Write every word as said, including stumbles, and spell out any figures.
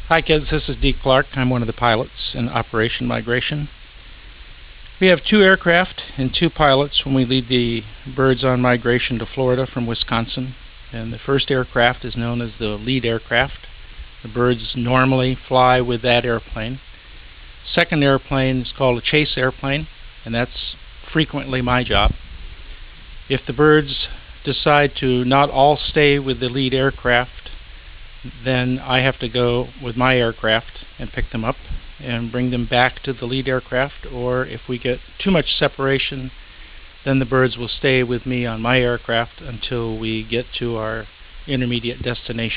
Hi kids, this is Deke Clark. I'm one of the pilots in Operation Migration. We have two aircraft and two pilots when we lead the birds on migration to Florida from Wisconsin. And the first aircraft is known as the lead aircraft. The birds normally fly with that airplane. Second airplane is called a chase airplane, and that's frequently my job. If the birds decide to not all stay with the lead aircraft, then I have to go with my aircraft and pick them up and bring them back to the lead aircraft, or if we get too much separation, then the birds will stay with me on my aircraft until we get to our intermediate destination.